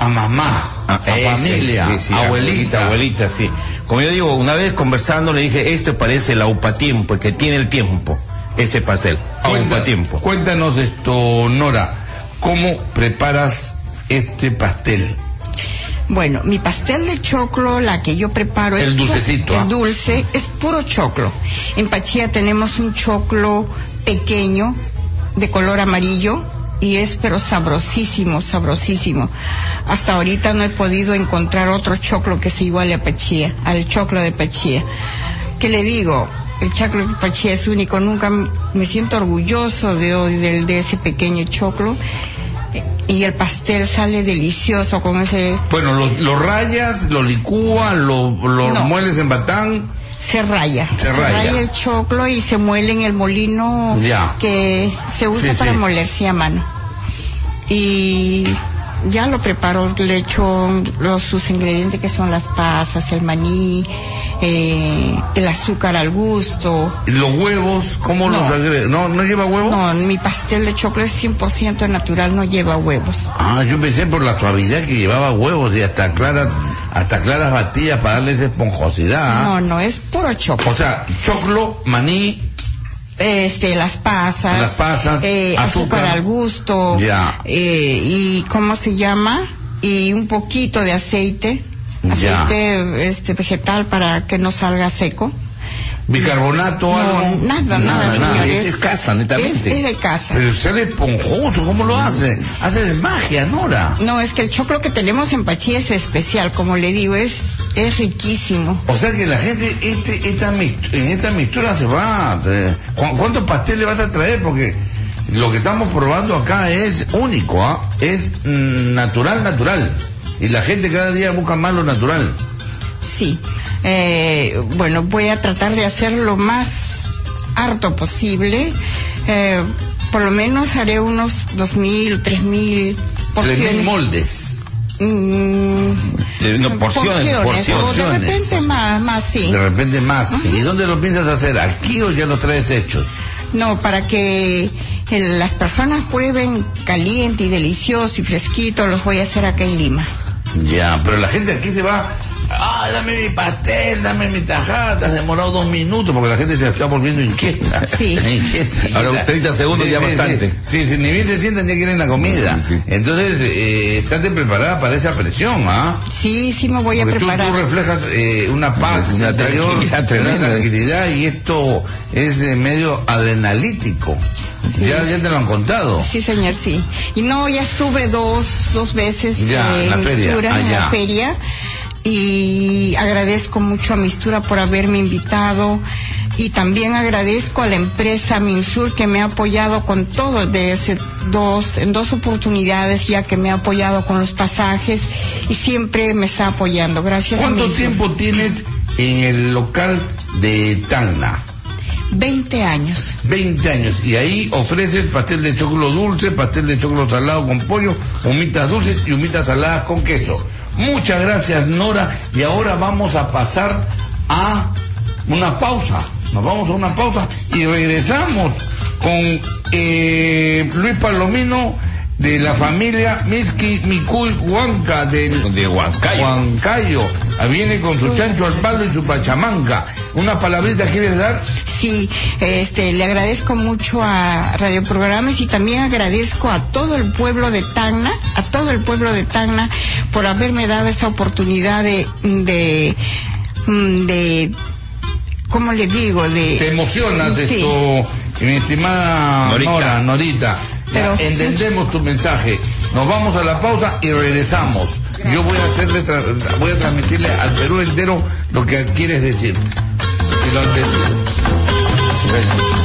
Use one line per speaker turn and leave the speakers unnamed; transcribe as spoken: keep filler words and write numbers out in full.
a mamá, a, a ese, familia, sí, sí, abuelita.
Abuelita, sí. Como yo digo, una vez conversando le dije, esto parece la upa tiempo, que tiene el tiempo, este pastel.
Cuenta,
upa tiempo.
Cuéntanos esto, Nora, ¿cómo preparas este pastel?
Bueno, mi pastel de choclo, la que yo preparo es...
El dulcecito.
El dulce es puro choclo. En Pachía tenemos un choclo pequeño, de color amarillo, y es pero sabrosísimo, sabrosísimo. Hasta ahorita no he podido encontrar otro choclo que se iguale a Pachía, al choclo de Pachía. ¿Qué le digo? El choclo de Pachía es único, nunca me siento orgulloso de, de, de ese pequeño choclo. Y el pastel sale delicioso con ese...
Bueno, lo, lo rayas, lo licúas, lo, lo no. mueles en batán.
Se raya.
Se,
se
raya.
raya el choclo y se muele en el molino
ya.
que se usa
sí,
para
sí.
molerse a mano. Y ya lo preparo, le echo los, sus ingredientes que son las pasas, el maní, eh, el azúcar al gusto.
¿Los huevos? ¿Cómo no. los agregas? ¿No, ¿No lleva huevos?
No, mi pastel de choclo es cien por ciento natural, no lleva huevos.
Ah, yo pensé por la suavidad que llevaba huevos y hasta claras, hasta claras batidas para darle esa esponjosidad.
No, no, es puro choclo.
O sea, choclo, maní,
este las pasas,
las pasas
eh, azúcar. azúcar al gusto,
ya.
eh, y cómo se llama, y un poquito de aceite, aceite ya. este vegetal para que no salga seco.
¿Bicarbonato o
no,
algo?
Nada, nada,
nada,
nada.
Es, es casa, netamente.
Es, es de casa.
Pero sale esponjoso, ¿cómo lo hace? Hace de magia, Nora.
No, es que el choclo que tenemos en Pachía es especial, como le digo, es es riquísimo.
O sea que la gente, este, esta, en esta mixtura se va... ¿Cuántos pasteles vas a traer? Porque lo que estamos probando acá es único, ¿ah? ¿eh? Es mm, natural, natural. Y la gente cada día busca más lo natural.
Sí. Eh, bueno, voy a tratar de hacer lo más harto posible. Eh, por lo menos haré unos dos mil, tres mil porciones.
Tres mil moldes.
Mm,
eh, no, porciones, porciones.
porciones. De repente más, más sí.
De repente más, uh-huh. sí. ¿Y dónde lo piensas hacer? ¿Aquí o ya los traes hechos?
No, para que el, las personas prueben caliente y delicioso y fresquito, los voy a hacer acá en Lima.
Ya, pero la gente aquí se va... Ah, dame mi pastel, dame mi tajada, te has demorado dos minutos porque la gente se está volviendo inquieta.
Sí.
inquieta, inquieta.
Ahora treinta segundos
sí,
ya
sí,
bastante.
Sí, sí, sí, ni bien se sientan ya quieren la comida. Sí, sí. Entonces, eh, estate preparada para esa presión, ¿ah?
¿eh? Sí, sí me voy a
porque
preparar.
Tú, tú reflejas eh, una paz
una
interior,
tranquilidad,
una tranquilidad y esto es eh, medio adrenalítico. Sí. Ya, ya te lo han contado.
Sí, señor, sí. Y no, ya estuve dos, dos veces
ya,
eh,
en la
en
feria.
Mistura,
Ah,
en
ya.
la feria. Y agradezco mucho a Mistura por haberme invitado y también agradezco a la empresa Minsur que me ha apoyado con todo desde dos, en dos oportunidades ya que me ha apoyado con los pasajes y siempre me está apoyando. Gracias a
¿Cuánto
Minsur.
tiempo tienes en el local de Tacna?
veinte años.
veinte años. Y ahí ofreces pastel de choclo dulce, pastel de choclo salado con pollo, humitas dulces y humitas saladas con queso. Muchas gracias, Nora. Y ahora vamos a pasar a una pausa. Nos vamos a una pausa y regresamos con eh, Luis Palomino de la familia Miski Micuy Huanca del
de Huancayo.
Huancayo. Viene con su chancho al palo y su pachamanca. ¿Una palabrita quieres dar?
Sí, este, le agradezco mucho a Radio Programas y también agradezco a todo el pueblo de Tacna, a todo el pueblo de Tacna por haberme dado esa oportunidad de, de, de, ¿cómo le digo? De.
Te emocionas
sí.
esto, mi estimada
Norita.
Nora, Norita.
Pero,
entendemos tu mensaje. Nos vamos a la pausa y regresamos. Gracias. Yo voy a hacerle, tra- voy a transmitirle al Perú entero lo que quieres decir. Y lo han decidido.